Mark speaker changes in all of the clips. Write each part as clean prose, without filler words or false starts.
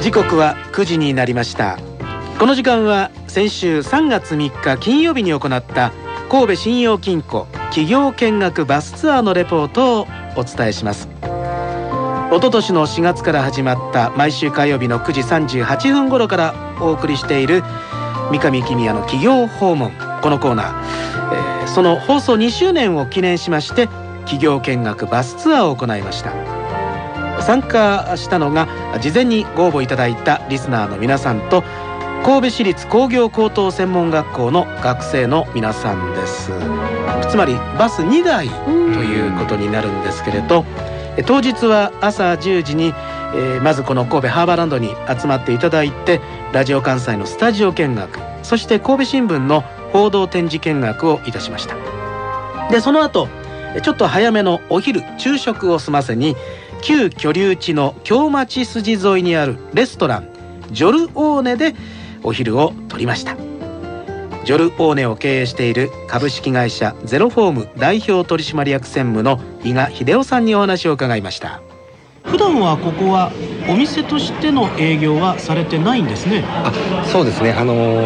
Speaker 1: 時刻は9時になりました。この時間は先週3月3日金曜日に行った神戸信用金庫企業見学バスツアーのレポートをお伝えします。一昨年の4月から始まった毎週火曜日の9時38分頃からお送りしている三上公也の企業訪問、このコーナー、その放送2周年を記念しまして企業見学バスツアーを行いました。参加したのが事前にご応募いただいたリスナーの皆さんと神戸市立工業高等専門学校の学生の皆さんです。つまりバス2台ということになるんですけれど、当日は朝10時に、まずこの神戸ハーバーランドに集まっていただいてラジオ関西のスタジオ見学、そして神戸新聞の報道展示見学をいたしました。でその後ちょっと早めのお昼昼食を済ませに旧居留地の京町筋沿いにあるレストランジョルオーネでお昼を取りました。ジョルオーネを経営している株式会社ゼロフォーム代表取締役専務の伊賀秀夫さんにお話を伺いました。普段はここはお店としての営業はされてないんですね。
Speaker 2: そうですね。我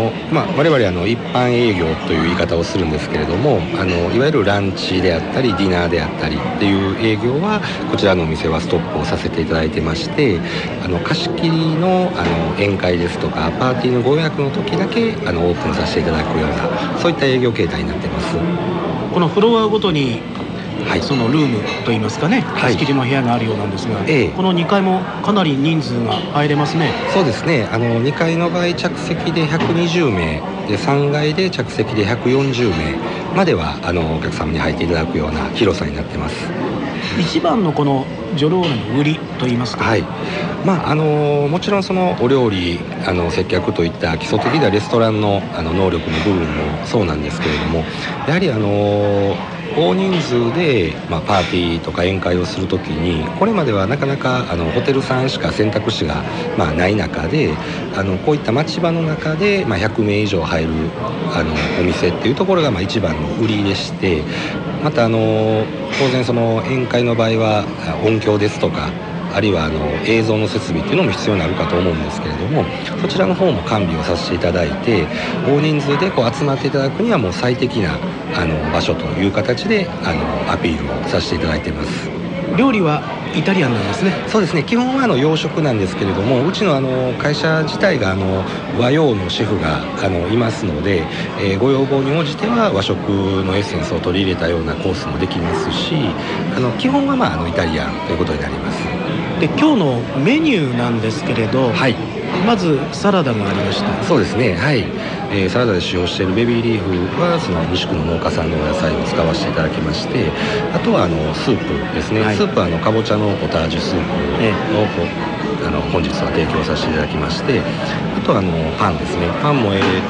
Speaker 2: 々一般営業という言い方をするんですけれども、いわゆるランチであったりディナーであったりっていう営業はこちらのお店はストップをさせていただいてまして、貸し切りの宴会ですとかパーティーのご予約の時だけオープンさせていただくようなそういった営業形態になっています。
Speaker 1: このフロアごとにそのルームといいますかね、貸し切りの部屋があるようなんですが、この2階もかなり人数が入れますね。
Speaker 2: そうですね。2階の場合着席で120名で3階で着席で140名まではお客様に入っていただくような広さになってます。
Speaker 1: 一番のこのジョルオーネの売りといいますか、
Speaker 2: もちろんそのお料理接客といった基礎的なレストランの能力の部分もそうなんですけれども、やはり大人数で、パーティーとか宴会をするときにこれまではなかなかホテルさんしか選択肢が、ない中でこういった町場の中で、100名以上入るお店っていうところが一番の売りでして、また当然その宴会の場合は音響ですとかあるいは映像の設備っていうのも必要になるかと思うんですけれども、そちらの方も完備をさせていただいて大人数で集まっていただくにはもう最適な場所という形でアピールをさせていただいています。
Speaker 1: 料理はイタリアンなんですね。
Speaker 2: そうですね。基本は洋食なんですけれども、うちの会社自体が和洋のシェフがいますので、ご要望に応じては和食のエッセンスを取り入れたようなコースもできますし、基本はイタリアンということになります。
Speaker 1: で今日のメニューなんですけれど、まずサラダがありました。
Speaker 2: そうですね。サラダで使用しているベビーリーフはその西区の農家さんのお野菜を使わせていただきまして、あとはスープですね、スープはかぼちゃのポタージュスープを、本日は提供させていただきまして、あとはパンですね。パンも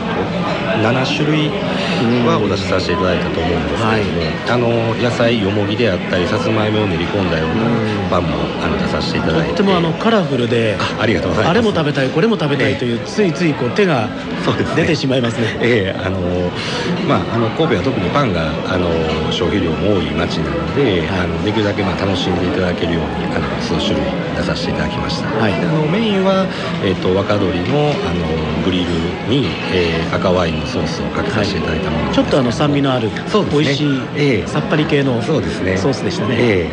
Speaker 2: 7種類はお出しさせていただいたと思うんですけれども、野菜よもぎであったりさつまいもを練り込んだようなパンも出させていただいて、
Speaker 1: とってもカラフルで、
Speaker 2: ありがとうございます。
Speaker 1: あれも食べたいこれも食べたいという、ついつい手が出てしまいますね。
Speaker 2: 神戸は特にパンが消費量も多い町なので、できるだけ楽しんでいただけるように数種類出させていただきました。メインは、若鶏のグリルに、赤ワインのソースをかけさせていただいたものです。
Speaker 1: ちょっと酸味のある美味しい、さっぱり系のソースでしたね。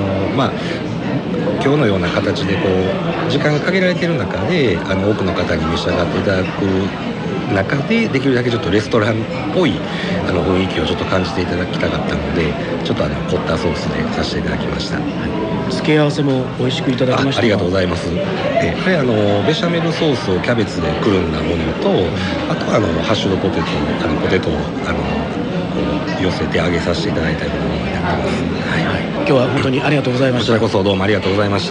Speaker 2: 今日のような形で時間が限られている中で多くの方に召し上がっていただく中でできるだけちょっとレストランっぽい雰囲気をちょっと感じていただきたかったので、ちょっと凝ったソースでさせていただきました。
Speaker 1: 付け合わせも美味しくいただきました。
Speaker 2: ありがとうございます。やはりベシャメルソースをキャベツでくるんだものと、あとはハッシュドポテトポテトを寄せて揚げさせていただいたようなものになってます。
Speaker 1: 今日は本当にありがとうございました。
Speaker 2: こちらこそどうもありがとうございました。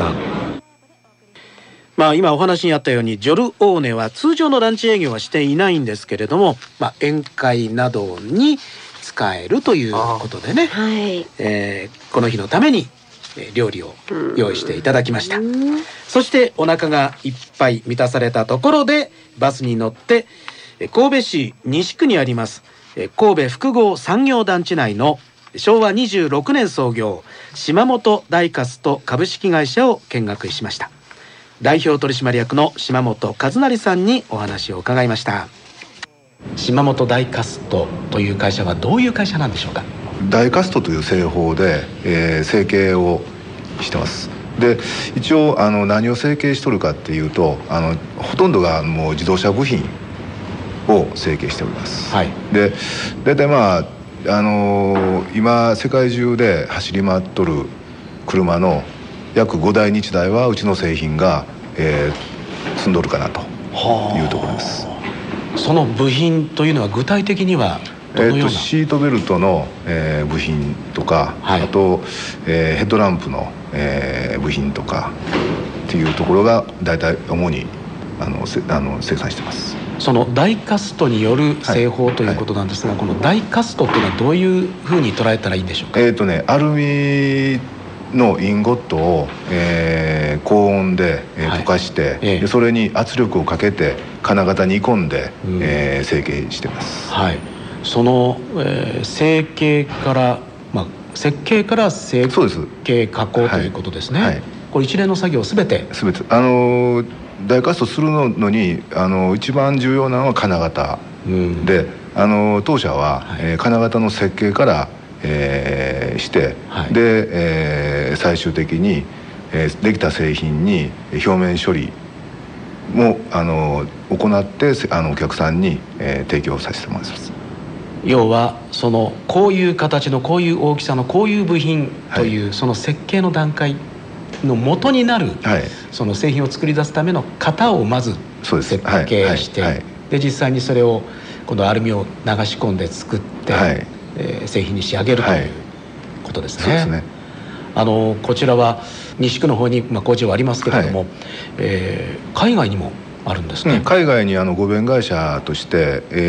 Speaker 1: 今お話にあったようにジョルオーネは通常のランチ営業はしていないんですけれども、宴会などに使えるということでね、この日のために料理を用意していただきました。そしてお腹がいっぱい満たされたところでバスに乗って神戸市西区にあります神戸複合産業団地内の昭和26年創業島本ダイカスト株式会社を見学しました。 代表取締役の島本和成さんにお話を伺いました。島本ダイカストという会社はどういう会社なんでしょうか？
Speaker 3: ダイカストという製法で、成形をしてます。で一応何を成形しとるかっていうとほとんどがもう自動車部品を成形しております、はい、で大体今世界中で走り回っとる車の約5台に1台はうちの製品が、積んどるかなというところです。
Speaker 1: その部品というのは具体的にはどのような？
Speaker 3: シートベルトの、部品とか、はい、あと、ヘッドランプの、部品とかっていうところが大体主に生産してます。
Speaker 1: そのダイカストによる製法ということなんですが、はいはい、このダイカストっていうのはどういうふうに捉えたらいいんでしょうか？
Speaker 3: アルミのインゴットを、高温で、溶かして、でそれに圧力をかけて金型に込んで、成形してます、
Speaker 1: はい、その、成形から、設計から成形加工ということですね、はいはい、これ一連の作業すべて
Speaker 3: ダイカストするのに一番重要なのは金型、で当社は、金型の設計から、して、はい、で、最終的に、できた製品に表面処理も行ってお客さんに、提供させてもらいます。
Speaker 1: 要はこういう形のこういう大きさのこういう部品という、はい、その設計の段階の元になる、はい、その製品を作り出すための型をまず設計して、で実際にそれを今度アルミを流し込んで作って、はい、製品に仕上げるということですね。そうですね。こちらは西区の方に工場はありますけれども、はい、海外にもあるんですね。
Speaker 3: 海外に合弁会社として、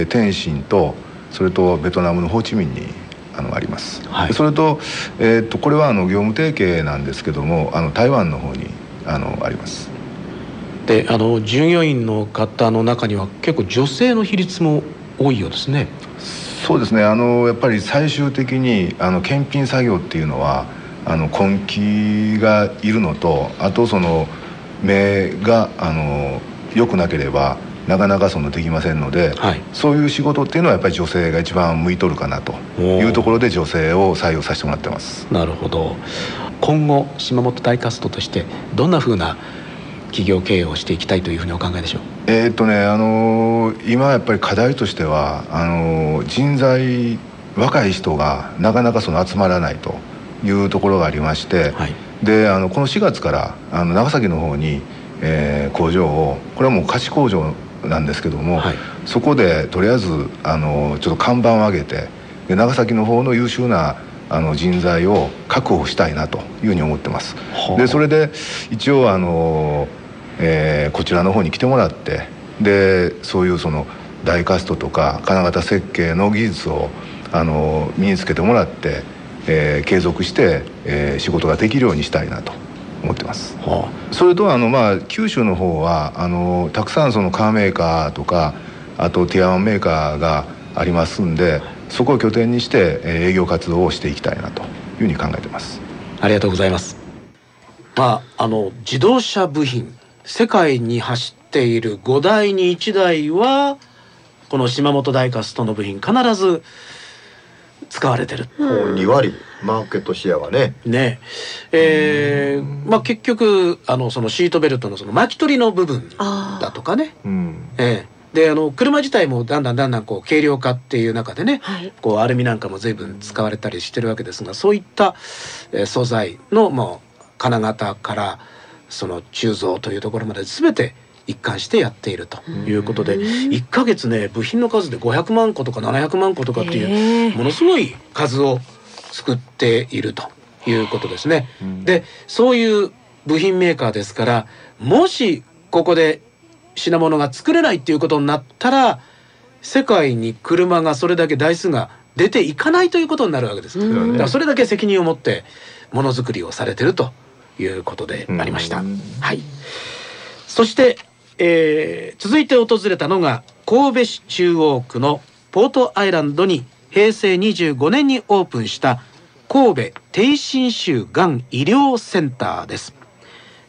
Speaker 3: 天津とそれとベトナムのホーチミンにあります、はい、それと、これは業務提携なんですけども台湾の方にあります。
Speaker 1: で従業員の方の中には結構女性の比率も多いようですね。
Speaker 3: そうですね。やっぱり最終的に検品作業っていうのは根気がいるのと、あと目が良くなければなかなかできませんので、はい、そういう仕事っていうのはやっぱり女性が一番向いとるかなというところで女性を採用させてもらってます。
Speaker 1: なるほど。今後島本ダイカストとしてどんなふうな企業経営をしていきたいというふうにお考えでしょう？
Speaker 3: 今やっぱり課題としては人材若い人がなかなか集まらないというところがありまして、はい、でこの4月から長崎の方に、工場をこれはもう菓子工場なんですけども、はい、そこでとりあえずちょっと看板を上げてで長崎の方の優秀な人材を確保したいなというふうに思ってます。でそれで一応こちらの方に来てもらってでそういうダイカストとか金型設計の技術を身につけてもらって、継続して、仕事ができるようにしたいなと思ってます、はあ、それと九州の方はたくさんカーメーカーとかあとティア1メーカーがありますんでそこを拠点にして営業活動をしていきたいなというふうに考えてます。
Speaker 1: ありがとうございます。自動車部品世界に走っている5台に1台はこの島本ダイカストの部品必ず使われてる。
Speaker 4: 2割マーケットシェアはね。
Speaker 1: 結局そのシートベルトの巻き取りの部分だとかね。で車自体もだんだん軽量化っていう中でね、はい、アルミなんかも随分使われたりしてるわけですが、そういった、素材の金型から鋳造というところまで全て一貫してやっているということで、1ヶ月ね部品の数で500万個とか700万個とかっていうものすごい数を作っているということですね。でそういう部品メーカーですから、もしここで品物が作れないっていうことになったら世界に車がそれだけ台数が出ていかないということになるわけです。だからそれだけ責任を持ってものづくりをされてるということでありました。はい。そして、続いて訪れたのが神戸市中央区のポートアイランドに平成25年にオープンした神戸低侵襲がん医療センターです。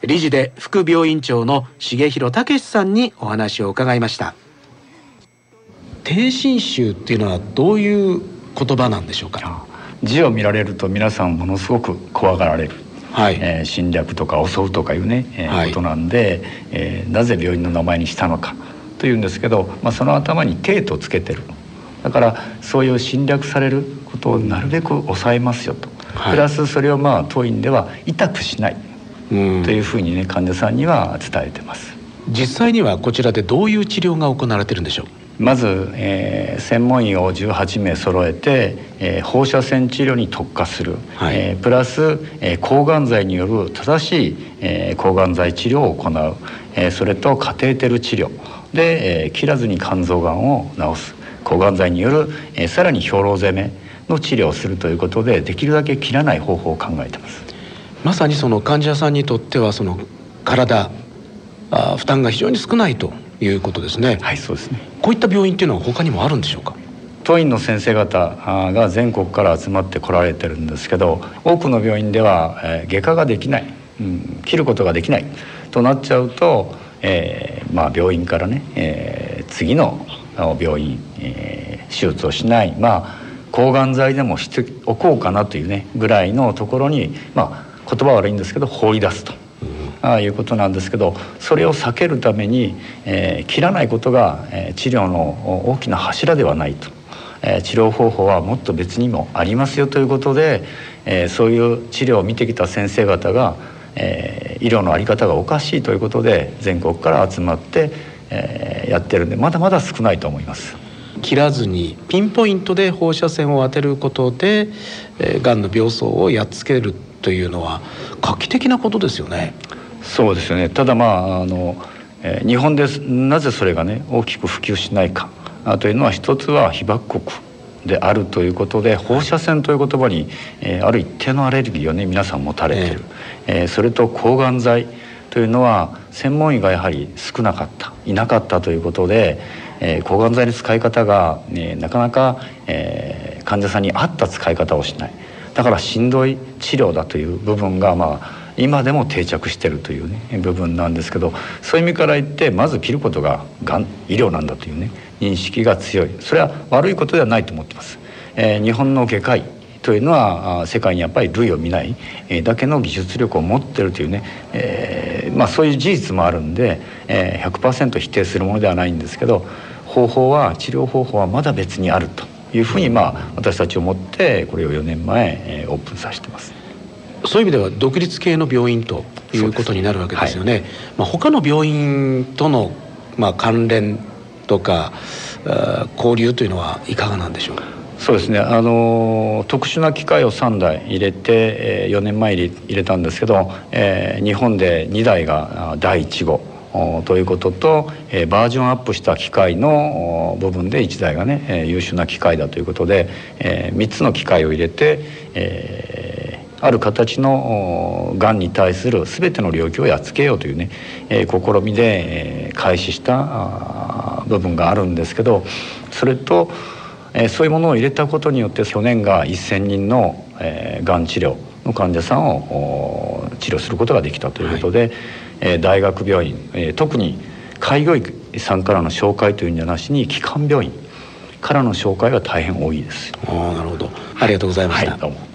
Speaker 1: 理事で副病院長の重弘武さんにお話を伺いました。低侵襲っていうのはどういう言葉なんでしょうか。
Speaker 5: 字を見られると皆さんものすごく怖がられる、侵略とか襲うとかいうね、ことなんで、なぜ病院の名前にしたのかというんですけど、その頭に帝とつけてる。だからそういう侵略されることをなるべく抑えますよと、プラスそれを当院では痛くしないというふうにね、患者さんには伝えてます。
Speaker 1: 実際にはこちらでどういう治療が行われてるんでしょう。
Speaker 5: まず、専門医を18名揃えて、放射線治療に特化する、プラス、抗がん剤による正しい、抗がん剤治療を行う、それとカテーテル治療で、切らずに肝臓がんを治す、抗がん剤による、さらに兵糧攻めの治療をするということで、できるだけ切らない方法を考えてます。
Speaker 1: まさにその患者さんにとってはその体負担が非常に少ないということですね。
Speaker 5: はい、そうですね。
Speaker 1: こういった病院っていうのは他にもあるんでしょうか。
Speaker 5: 当院の先生方が全国から集まって来られてるんですけど、多くの病院では、外科ができない、切ることができないとなっちゃうと、病院からね、次の病院、手術をしない、抗がん剤でもしておこうかなというねぐらいのところに、言葉は悪いんですけど放り出すと、いうことなんですけど、それを避けるために、切らないことが、治療の大きな柱ではないと、治療方法はもっと別にもありますよということで、そういう治療を見てきた先生方が、医療の在り方がおかしいということで全国から集まって、やってるんで、まだまだ少ないと思います。
Speaker 1: 切らずにピンポイントで放射線を当てることで、がんの病巣をやっつけるというのは画期的なことですよね。
Speaker 5: そうですよね。ただ日本でなぜそれがね大きく普及しないかというのは、一つは被爆国であるということで、放射線という言葉に、ある一定のアレルギーをね皆さん持たれてる、それと抗がん剤というのは専門医がやはり少なかった、いなかったということで、抗がん剤の使い方が、なかなか、患者さんに合った使い方をしない。だからしんどい治療だという部分が今でも定着しているというね部分なんですけど、そういう意味から言ってまず切ることががん医療なんだというね認識が強い。それは悪いことではないと思ってます。日本の外科医というのは世界にやっぱり類を見ない、だけの技術力を持っているというね、そういう事実もあるんで、100% 否定するものではないんですけど、治療方法はまだ別にあるというふうに私たち思ってこれを4年前、オープンさせてます。
Speaker 1: そういう意味では独立系の病院ということになるわけですよね。他の病院との、関連とか交流というのはいかがなんでしょうか。
Speaker 5: そうですね、特殊な機械を3台入れて、4年前入れたんですけど、日本で2台が第1号ということと、バージョンアップした機械の部分で1台がね、優秀な機械だということで、3つの機械を入れて、ある形のがんに対する全ての領域をやっつけようというね、試みで、開始した部分があるんですけど、それと、そういうものを入れたことによって去年が1000人の、がん治療の患者さんを治療することができたということで、大学病院、特に開業医さんからの紹介というんじゃなしに基幹病院からの紹介が大変多いです。
Speaker 1: なるほど、ありがとうございました。
Speaker 5: どうも。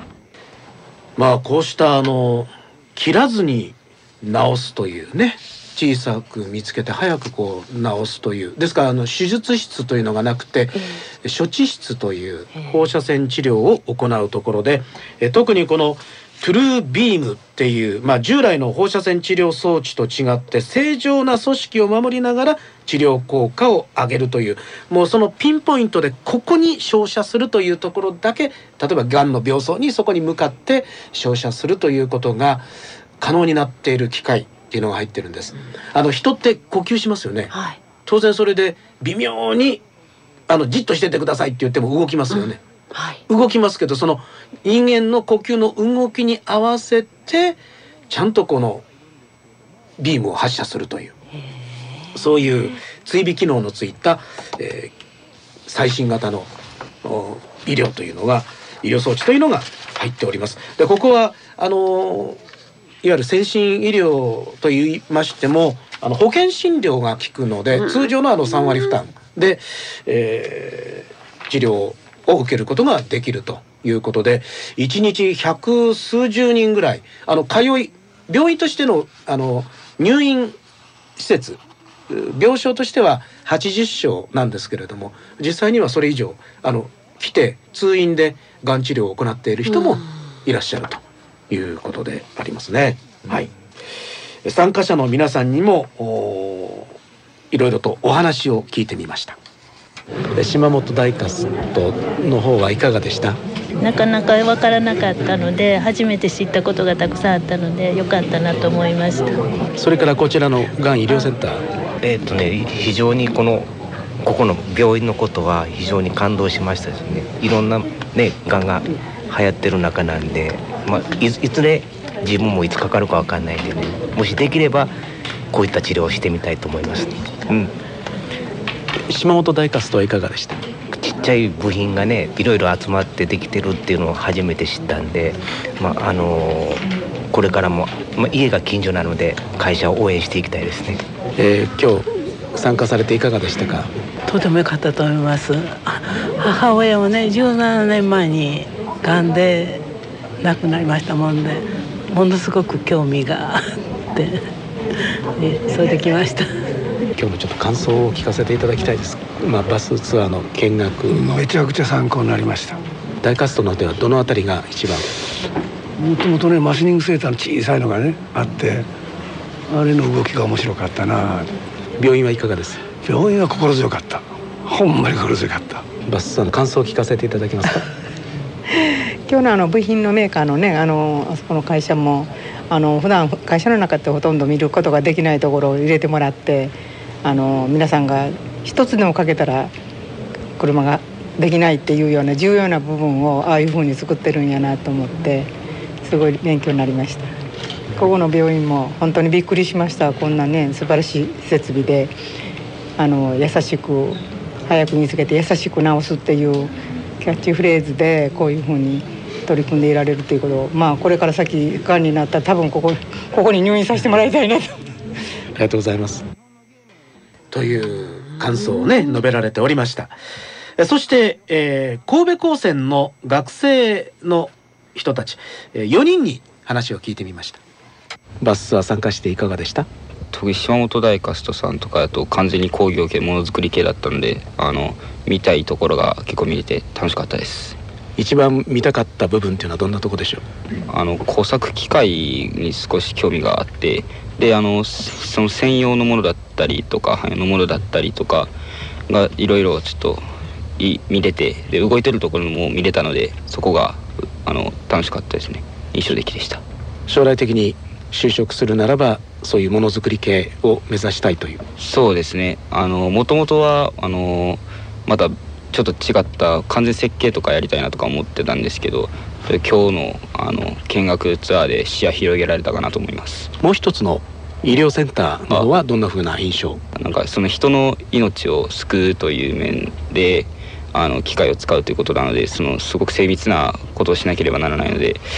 Speaker 1: こうした切らずに治すというね、小さく見つけて早く治すという、ですから手術室というのがなくて、処置室という放射線治療を行うところで、特にこのトゥルービームっていう、従来の放射線治療装置と違って正常な組織を守りながら治療効果を上げるという、もうそのピンポイントでここに照射するというところだけ、例えばがんの病巣にそこに向かって照射するということが可能になっている機械っていうのが入ってるんです。人って呼吸しますよね。当然それで微妙にじっとしててくださいって言っても動きますよね。動きますけど、その人間の呼吸の動きに合わせてちゃんとこのビームを発射するという、そういう追尾機能のついた、最新型の医療装置というのが入っております。でここはゆる先進医療といいましても保険診療が効くので、通常の3割負担で、治療を受けることができるということで、1日百数十人ぐらい病院としての入院施設、病床としては80床なんですけれども、実際にはそれ以上来て通院でがん治療を行っている人もいらっしゃるということでありますね。はい、参加者の皆さんにもいろいろとお話を聞いてみました。島本ダイカストの方はいかがでした？
Speaker 6: なかなか分からなかったので、初めて知ったことがたくさんあったので良かったなと思いました。
Speaker 1: それからこちらのがん医療センター、
Speaker 7: 非常にここの病院のことは非常に感動しましたですね。いろんなねがんが流行ってる中なんで、いつで自分もいつかかるか分かんないんでね、もしできればこういった治療をしてみたいと思いますね。
Speaker 1: 島本ダイカストはいかがでした？
Speaker 7: ちっちゃい部品がねいろいろ集まってできてるっていうのを初めて知ったんで、これからも、家が近所なので会社を応援していきたいですね。
Speaker 1: 今日参加されていかがでしたか？
Speaker 8: とても良かったと思います。母親もね17年前にがんで亡くなりましたもんで、ものすごく興味があってそれで来ました。
Speaker 1: 今日のちょっと感想を聞かせていただきたいです。バスツアーの見学
Speaker 9: めちゃくちゃ参考になりました。
Speaker 1: ダイカストのではどのあたりが一番？
Speaker 9: もともとねマシニングセーターの小さいのがねあって、あれの動きが面白かったな。
Speaker 1: 病院はいかがです？
Speaker 9: 病院は心強かった。ほんまに心強かった。
Speaker 1: バスツアーの感想を聞かせていただけますか？
Speaker 10: 今日の部品のメーカーのねあそこの会社も普段会社の中ってほとんど見ることができないところを入れてもらって、皆さんが一つでもかけたら車ができないっていうような重要な部分をああいうふうに作ってるんやなと思って、すごい勉強になりました。ここの病院も本当にびっくりしました。こんなね素晴らしい設備で優しく早く見つけて優しく治すっていうキャッチフレーズでこういうふうに取り組んでいられるということを、これから先がんになったら多分ここに入院させてもらいたいなと。
Speaker 1: ありがとうございます。という感想をね述べられておりました。そして、神戸高専の学生の人たち、4人に話を聞いてみました。バスツアー参加していかがでした？
Speaker 11: 特に島本ダイカストさんとかだと完全に工業系ものづくり系だったので、見たいところが結構見れて楽しかったです。
Speaker 1: 一番見たかった部分っていうのはどんなとこでしょう？
Speaker 11: 工作機械に少し興味があって、でその専用のものだったりとか汎用のものだったりとかがいろいろちょっと見れて、で動いてるところも見れたので、そこが楽しかったですね。印象的でした。
Speaker 1: 将来的に就職するならばそういうものづくり系を目指したいという。
Speaker 11: そうですね。もともとはまたちょっと違った完全設計とかやりたいなとか思ってたんですけど、今日の見学ツアーで視野広げられたかなと思います。
Speaker 1: もう一つの医療センターなどはどんな風な印象？
Speaker 11: なんかその人の命を救うという面で機械を使うということなので、すごく精密なことをしなければならないので、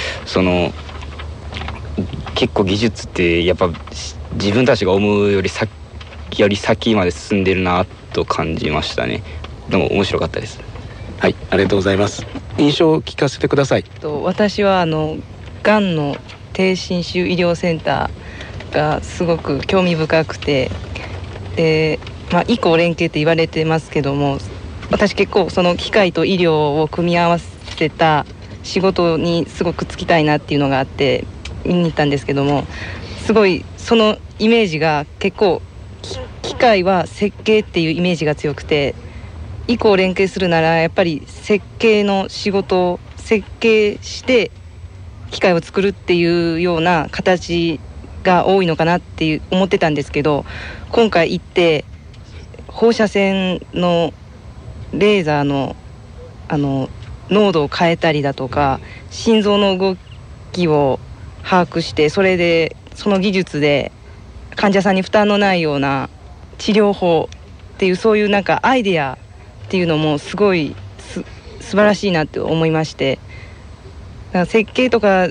Speaker 11: 結構技術ってやっぱ自分たちが思うより先まで進んでるなと感じましたね。でも面白かったです。
Speaker 1: はい、ありがとうございます。印象を聞かせてください。
Speaker 12: 私はがんの低侵襲医療センターがすごく興味深くて、医工連携って言われてますけども、私結構その機械と医療を組み合わせた仕事にすごく就きたいなっていうのがあって見に行ったんですけども、すごいそのイメージが結構機械は設計っていうイメージが強くて、医工連携するならやっぱり設計の仕事を設計して機械を作るっていうような形が多いのかなって思ってたんですけど、今回行って放射線のレーザーの濃度を変えたりだとか、心臓の動きを把握して、それでその技術で患者さんに負担のないような治療法っていう、そういうなんかアイデアっていうのもすごい素晴らしいなって思いまして、だから設計とか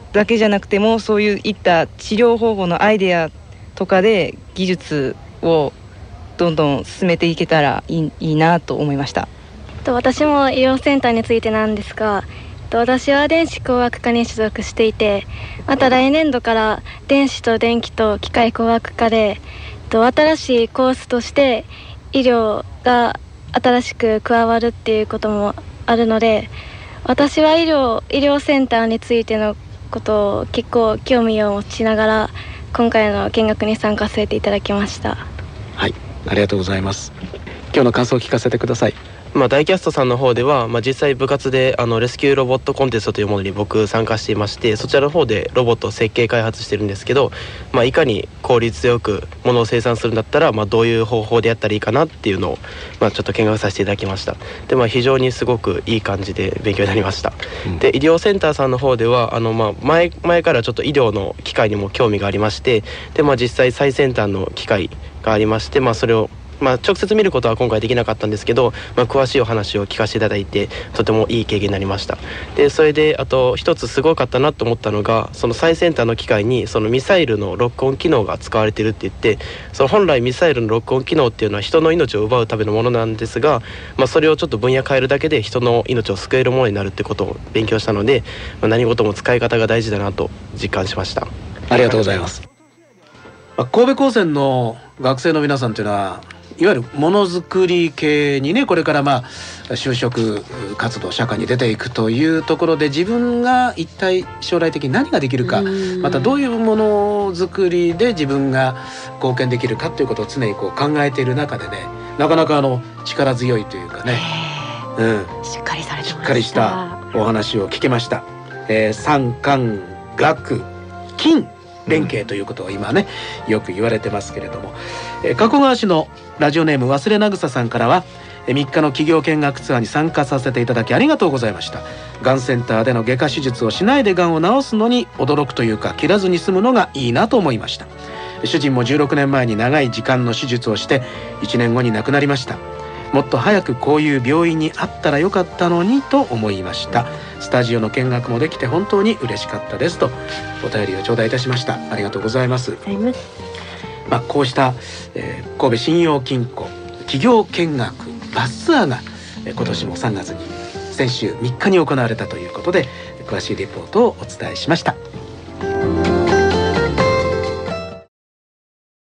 Speaker 12: だけじゃなくてもそういった治療方法のアイデアとかで技術をどんどん進めていけたらいいなと思いました。
Speaker 13: 私も医療センターについてなんですが、私は電子工学科に所属していて、また来年度から電子と電気と機械工学科で新しいコースとして医療が新しく加わるっていうこともあるので、私は医療センターについてのことを結構興味を持ちながら今回の見学に参加させていただきました。
Speaker 1: はい、ありがとうございます。今日の感想を聞かせてください。
Speaker 14: ダイキャストさんの方では、実際部活でレスキューロボットコンテストというものに僕参加していまして、そちらの方でロボットを設計開発してるんですけど、いかに効率よく物を生産するんだったら、どういう方法でやったらいいかなっていうのを、ちょっと見学させていただきました。で、非常にすごくいい感じで勉強になりました。で、医療センターさんの方では前からちょっと医療の機械にも興味がありまして、で、実際最先端の機械がありまして、それを直接見ることは今回できなかったんですけど、詳しいお話を聞かせていただいてとてもいい経験になりました。で、それであと一つすごかったなと思ったのが、その最先端の機械にそのミサイルのロックオン機能が使われているって言って、その本来ミサイルのロックオン機能っていうのは人の命を奪うためのものなんですが、それをちょっと分野変えるだけで人の命を救えるものになるってことを勉強したので、何事も使い方が大事だなと実感しました。
Speaker 1: ありがとうございます。神戸高専の学生の皆さんというのはいわゆるものづくり系にね、これから就職活動社会に出ていくというところで、自分が一体将来的に何ができるか、またどういうものづくりで自分が貢献できるかということを常に考えている中でね、なかなか力強いというかね、
Speaker 15: しっかりされてました。
Speaker 1: しっかりしたお話を聞けました。産官学金連携ということを今ねよく言われてますけれども、加古川市のラジオネーム忘れなぐささんからは、3日の企業見学ツアーに参加させていただきありがとうございました。がんセンターでの外科手術をしないでがんを治すのに驚くというか、切らずに済むのがいいなと思いました。主人も16年前に長い時間の手術をして1年後に亡くなりました。もっと早くこういう病院にあったらよかったのにと思いました。スタジオの見学もできて本当に嬉しかったですとお便りを頂戴いたしました。ありがとうございます。こうした、神戸信用金庫企業見学バスツアーが今年も3月に先週3日に行われたということで、詳しいレポートをお伝えしました。